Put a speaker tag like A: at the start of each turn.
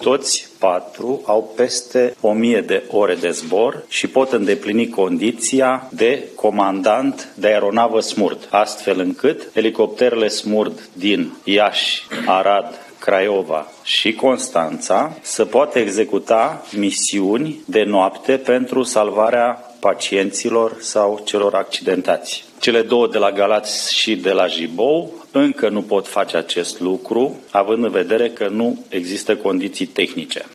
A: Toți 4 au peste 1000 de ore de zbor și pot îndeplini condiția de comandant de aeronavă SMURD, astfel încât elicopterele SMURD din Iași, Arad, Craiova și Constanța să poată executa misiuni de noapte pentru salvarea pacienților sau celor accidentați. Cele 2 de la Galați și de la Jibou încă nu pot face acest lucru, având în vedere că nu există condiții tehnice.